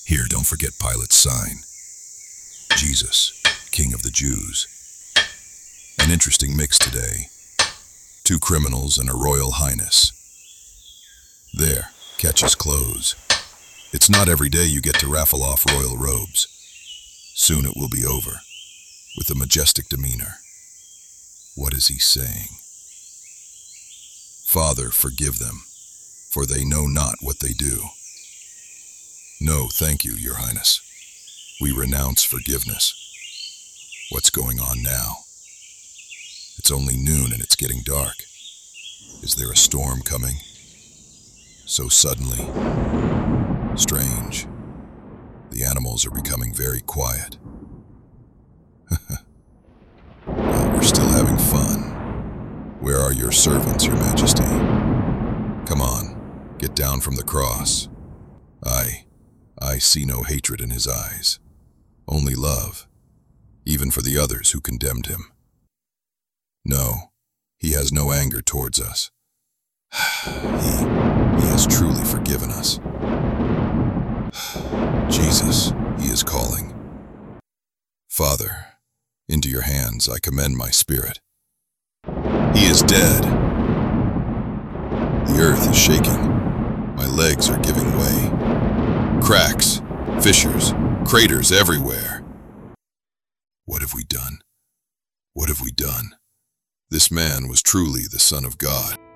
Here, don't forget Pilate's sign. Jesus, King of the Jews. An interesting mix today. 2 criminals and a royal highness. There, catch his clothes. It's not every day you get to raffle off royal robes. Soon it will be over, with a majestic demeanor. What is he saying? Father, forgive them, for they know not what they do. No, thank you, Your Highness. We renounce forgiveness. What's going on now? It's only noon and it's getting dark. Is there a storm coming? So suddenly. Strange. The animals are becoming very quiet. Well, we're still having fun. Where are your servants, Your Majesty? Come on, get down from the cross. I see no hatred in his eyes. Only love, even for the others who condemned him. No, he has no anger towards us. He has truly forgiven us. Jesus, he is calling. Father, into your hands I commend my spirit. He is dead. The earth is shaking. My legs are giving way. Cracks, fissures, craters everywhere. What have we done? What have we done? This man was truly the Son of God.